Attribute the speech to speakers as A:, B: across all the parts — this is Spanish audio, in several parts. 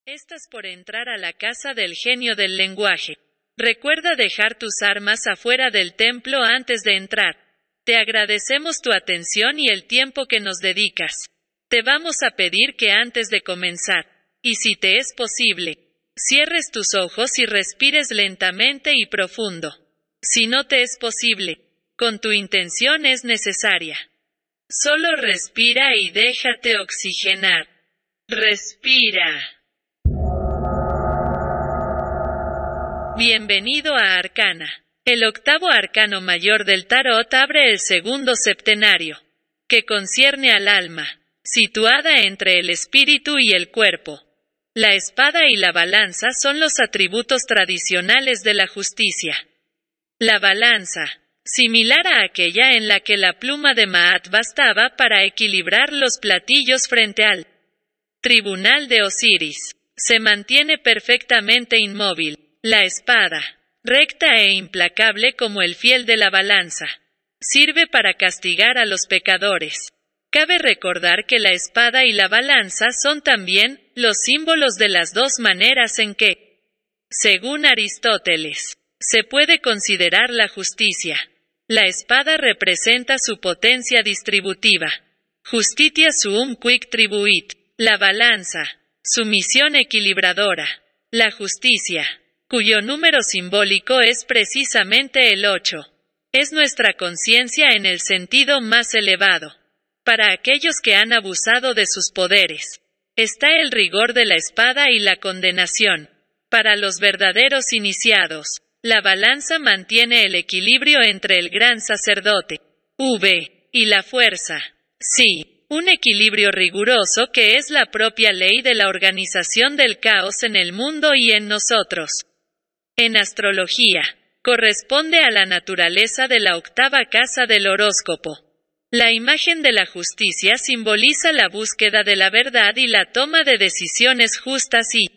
A: Estás por entrar a la casa del genio del lenguaje. Recuerda dejar tus armas afuera del templo antes de entrar. Te agradecemos tu atención y el tiempo que nos dedicas. Te vamos a pedir que antes de comenzar, y si te es posible, cierres tus ojos y respires lentamente y profundo. Si no te es posible, con tu intención es necesaria. Solo respira y déjate oxigenar. Respira. Bienvenido a Arcana. El octavo arcano mayor del tarot abre el segundo septenario, que concierne al alma, situada entre el espíritu y el cuerpo. La espada y la balanza son los atributos tradicionales de la justicia. La balanza, similar a aquella en la que la pluma de Maat bastaba para equilibrar los platillos frente al tribunal de Osiris, se mantiene perfectamente inmóvil. La espada, recta e implacable como el fiel de la balanza, sirve para castigar a los pecadores. Cabe recordar que la espada y la balanza son también los símbolos de las dos maneras en que, según Aristóteles, se puede considerar la justicia. La espada representa su potencia distributiva. Justitia suum quic tribuit. La balanza, su misión equilibradora. La justicia, cuyo número simbólico es precisamente el 8. Es nuestra conciencia en el sentido más elevado. Para aquellos que han abusado de sus poderes, está el rigor de la espada y la condenación. Para los verdaderos iniciados, la balanza mantiene el equilibrio entre el gran sacerdote, V, y la fuerza, sí, un equilibrio riguroso que es la propia ley de la organización del caos en el mundo y en nosotros. En astrología, corresponde a la naturaleza de la octava casa del horóscopo. La imagen de la justicia simboliza la búsqueda de la verdad y la toma de decisiones justas y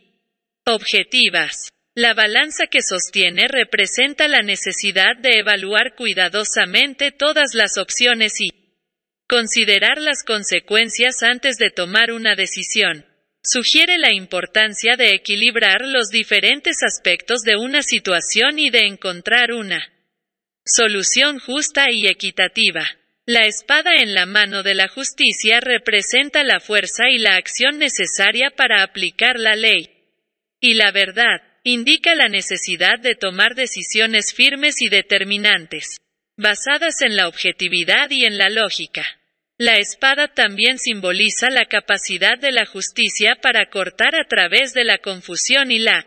A: objetivas. La balanza que sostiene representa la necesidad de evaluar cuidadosamente todas las opciones y considerar las consecuencias antes de tomar una decisión. Sugiere la importancia de equilibrar los diferentes aspectos de una situación y de encontrar una solución justa y equitativa. La espada en la mano de la justicia representa la fuerza y la acción necesaria para aplicar la ley. Y la verdad indica la necesidad de tomar decisiones firmes y determinantes, basadas en la objetividad y en la lógica. La espada también simboliza la capacidad de la justicia para cortar a través de la confusión y la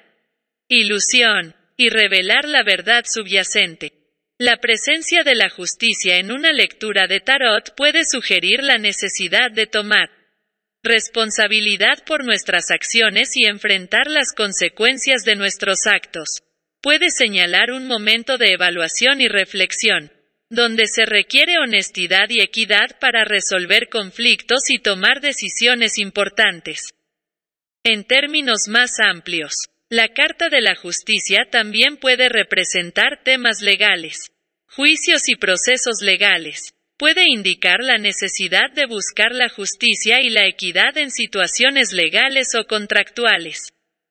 A: ilusión, y revelar la verdad subyacente. La presencia de la justicia en una lectura de tarot puede sugerir la necesidad de tomar responsabilidad por nuestras acciones y enfrentar las consecuencias de nuestros actos. Puede señalar un momento de evaluación y reflexión, donde se requiere honestidad y equidad para resolver conflictos y tomar decisiones importantes. En términos más amplios, la carta de la justicia también puede representar temas legales, juicios y procesos legales. Puede indicar la necesidad de buscar la justicia y la equidad en situaciones legales o contractuales.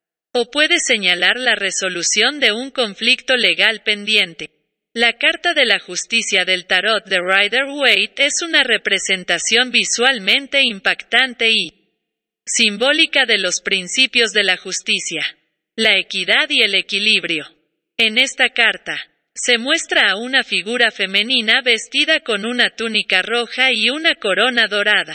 A: O puede señalar la resolución de un conflicto legal pendiente. La carta de la justicia del tarot de Rider-Waite es una representación visualmente impactante y simbólica de los principios de la justicia, la equidad y el equilibrio. En esta carta, se muestra a una figura femenina vestida con una túnica roja y una corona dorada,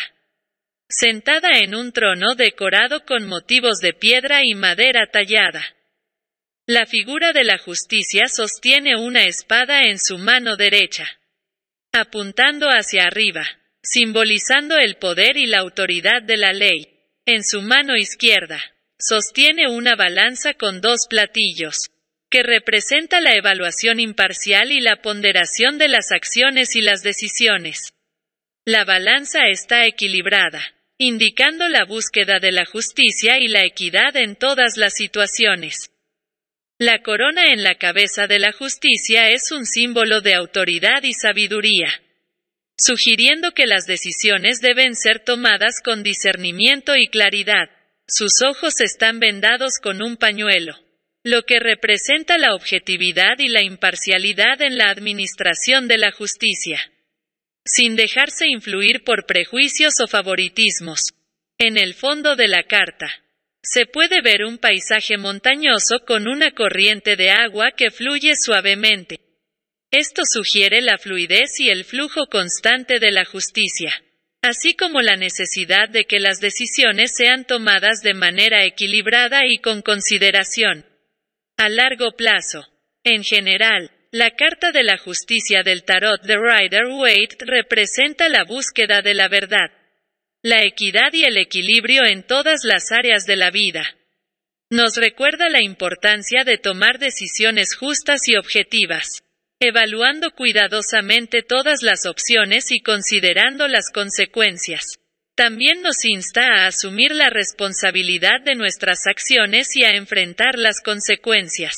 A: sentada en un trono decorado con motivos de piedra y madera tallada. La figura de la justicia sostiene una espada en su mano derecha, apuntando hacia arriba, simbolizando el poder y la autoridad de la ley. En su mano izquierda, sostiene una balanza con dos platillos, que representa la evaluación imparcial y la ponderación de las acciones y las decisiones. La balanza está equilibrada, indicando la búsqueda de la justicia y la equidad en todas las situaciones. La corona en la cabeza de la justicia es un símbolo de autoridad y sabiduría, sugiriendo que las decisiones deben ser tomadas con discernimiento y claridad. Sus ojos están vendados con un pañuelo, lo que representa la objetividad y la imparcialidad en la administración de la justicia, sin dejarse influir por prejuicios o favoritismos. En el fondo de la carta, se puede ver un paisaje montañoso con una corriente de agua que fluye suavemente. Esto sugiere la fluidez y el flujo constante de la justicia, así como la necesidad de que las decisiones sean tomadas de manera equilibrada y con consideración a largo plazo. En general, la carta de la justicia del tarot de Rider-Waite representa la búsqueda de la verdad, la equidad y el equilibrio en todas las áreas de la vida. Nos recuerda la importancia de tomar decisiones justas y objetivas, evaluando cuidadosamente todas las opciones y considerando las consecuencias. También nos insta a asumir la responsabilidad de nuestras acciones y a enfrentar las consecuencias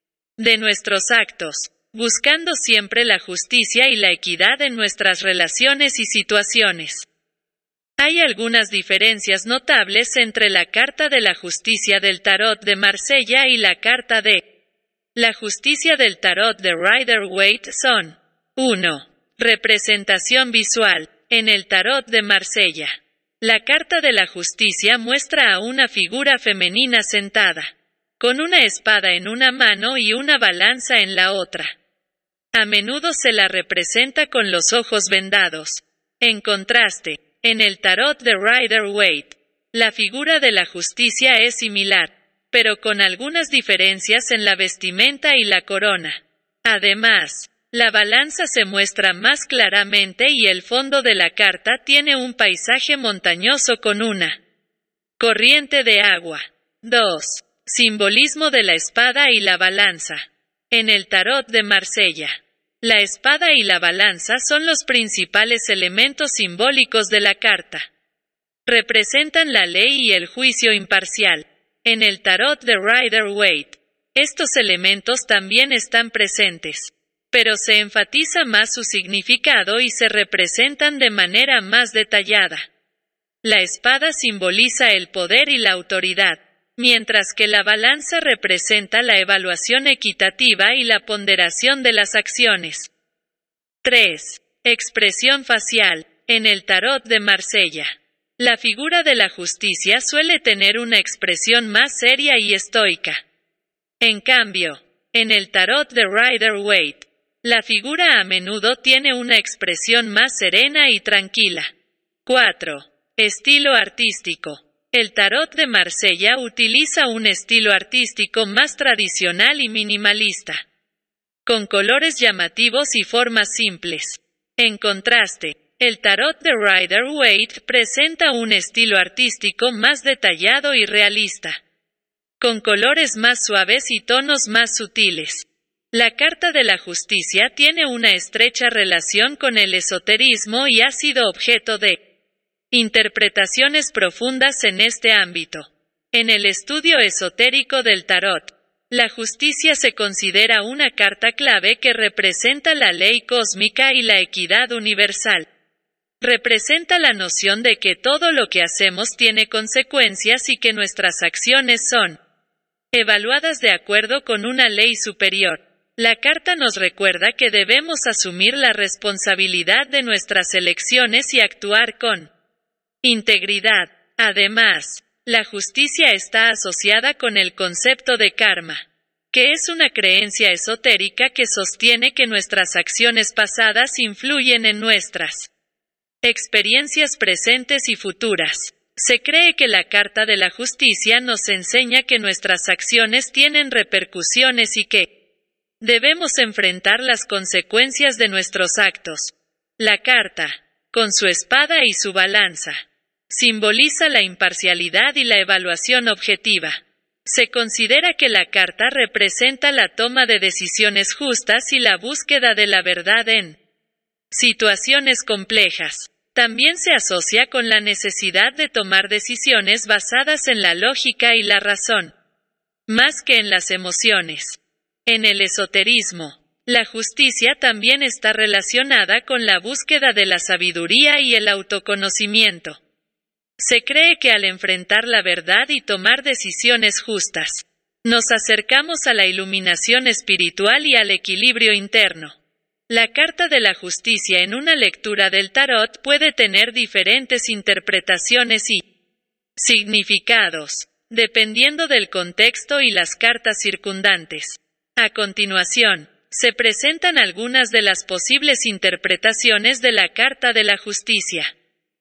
A: de nuestros actos, buscando siempre la justicia y la equidad en nuestras relaciones y situaciones. Hay algunas diferencias notables entre la carta de la justicia del tarot de Marsella y la carta de la justicia del tarot de Rider-Waite son: 1. Representación visual. En el tarot de Marsella, la carta de la justicia muestra a una figura femenina sentada, con una espada en una mano y una balanza en la otra. A menudo se la representa con los ojos vendados. En contraste, en el tarot de Rider-Waite, la figura de la justicia es similar, pero con algunas diferencias en la vestimenta y la corona. Además, la balanza se muestra más claramente y el fondo de la carta tiene un paisaje montañoso con una corriente de agua. 2. Simbolismo de la espada y la balanza. En el tarot de Marsella, la espada y la balanza son los principales elementos simbólicos de la carta. Representan la ley y el juicio imparcial. En el tarot de Rider-Waite, estos elementos también están presentes, pero se enfatiza más su significado y se representan de manera más detallada. La espada simboliza el poder y la autoridad, mientras que la balanza representa la evaluación equitativa y la ponderación de las acciones. 3. Expresión facial. En el tarot de Marsella, la figura de la justicia suele tener una expresión más seria y estoica. En cambio, en el tarot de Rider-Waite, la figura a menudo tiene una expresión más serena y tranquila. 4. Estilo artístico. El tarot de Marsella utiliza un estilo artístico más tradicional y minimalista, con colores llamativos y formas simples. En contraste, el tarot de Rider-Waite presenta un estilo artístico más detallado y realista, con colores más suaves y tonos más sutiles. La carta de la justicia tiene una estrecha relación con el esoterismo y ha sido objeto de interpretaciones profundas en este ámbito. En el estudio esotérico del tarot, la justicia se considera una carta clave que representa la ley cósmica y la equidad universal. Representa la noción de que todo lo que hacemos tiene consecuencias y que nuestras acciones son evaluadas de acuerdo con una ley superior. La carta nos recuerda que debemos asumir la responsabilidad de nuestras elecciones y actuar con integridad. Además, la justicia está asociada con el concepto de karma, que es una creencia esotérica que sostiene que nuestras acciones pasadas influyen en nuestras experiencias presentes y futuras. Se cree que la carta de la justicia nos enseña que nuestras acciones tienen repercusiones y que debemos enfrentar las consecuencias de nuestros actos. La carta, con su espada y su balanza, simboliza la imparcialidad y la evaluación objetiva. Se considera que la carta representa la toma de decisiones justas y la búsqueda de la verdad en situaciones complejas. También se asocia con la necesidad de tomar decisiones basadas en la lógica y la razón, más que en las emociones. En el esoterismo, la justicia también está relacionada con la búsqueda de la sabiduría y el autoconocimiento. Se cree que al enfrentar la verdad y tomar decisiones justas, nos acercamos a la iluminación espiritual y al equilibrio interno. La carta de la justicia en una lectura del tarot puede tener diferentes interpretaciones y significados, dependiendo del contexto y las cartas circundantes. A continuación, se presentan algunas de las posibles interpretaciones de la carta de la justicia.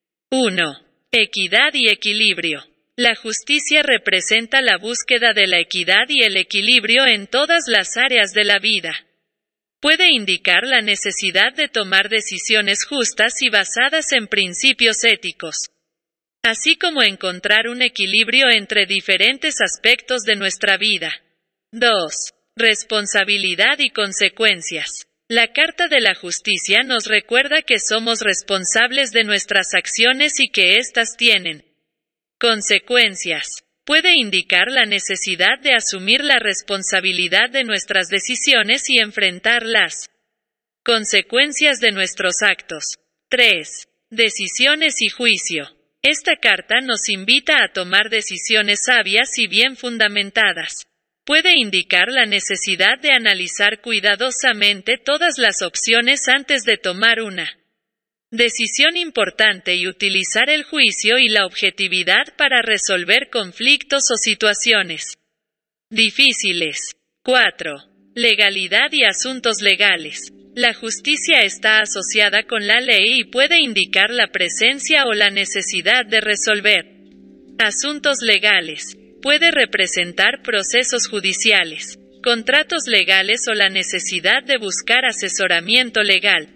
A: 1. Equidad y equilibrio. La justicia representa la búsqueda de la equidad y el equilibrio en todas las áreas de la vida. Puede indicar la necesidad de tomar decisiones justas y basadas en principios éticos, así como encontrar un equilibrio entre diferentes aspectos de nuestra vida. 2. Responsabilidad y consecuencias. La carta de la justicia nos recuerda que somos responsables de nuestras acciones y que éstas tienen consecuencias. Puede indicar la necesidad de asumir la responsabilidad de nuestras decisiones y enfrentar las consecuencias de nuestros actos. 3. Decisiones y juicio. Esta carta nos invita a tomar decisiones sabias y bien fundamentadas. Puede indicar la necesidad de analizar cuidadosamente todas las opciones antes de tomar una decisión importante y utilizar el juicio y la objetividad para resolver conflictos o situaciones difíciles. 4. Legalidad y asuntos legales. La justicia está asociada con la ley y puede indicar la presencia o la necesidad de resolver asuntos legales. Puede representar procesos judiciales, contratos legales o la necesidad de buscar asesoramiento legal.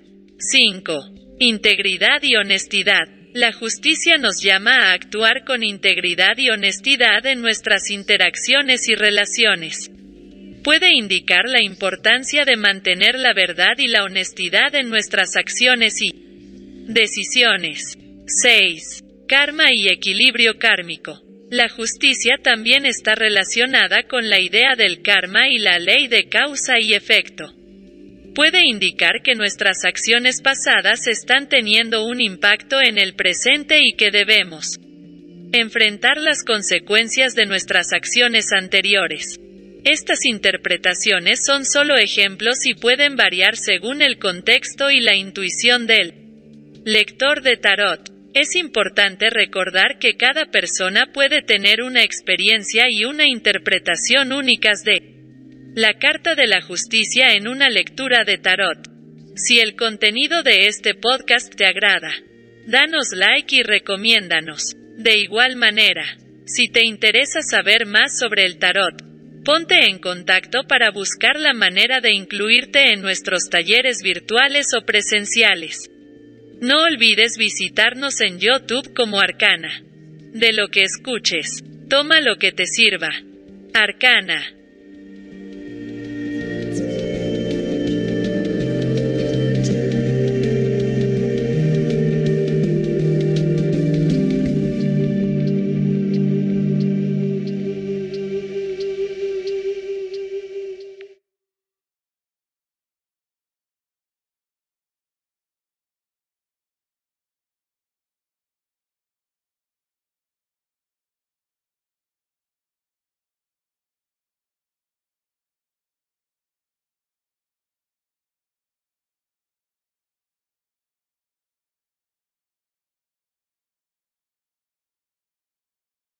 A: 5. Integridad y honestidad. La justicia nos llama a actuar con integridad y honestidad en nuestras interacciones y relaciones. Puede indicar la importancia de mantener la verdad y la honestidad en nuestras acciones y decisiones. 6. Karma y equilibrio kármico. La justicia también está relacionada con la idea del karma y la ley de causa y efecto. Puede indicar que nuestras acciones pasadas están teniendo un impacto en el presente y que debemos enfrentar las consecuencias de nuestras acciones anteriores. Estas interpretaciones son solo ejemplos y pueden variar según el contexto y la intuición del lector de tarot. Es importante recordar que cada persona puede tener una experiencia y una interpretación únicas de la carta de la justicia en una lectura de tarot. Si el contenido de este podcast te agrada, danos like y recomiéndanos. De igual manera, si te interesa saber más sobre el tarot, ponte en contacto para buscar la manera de incluirte en nuestros talleres virtuales o presenciales. No olvides visitarnos en YouTube como Arcana. De lo que escuches, toma lo que te sirva. Arcana.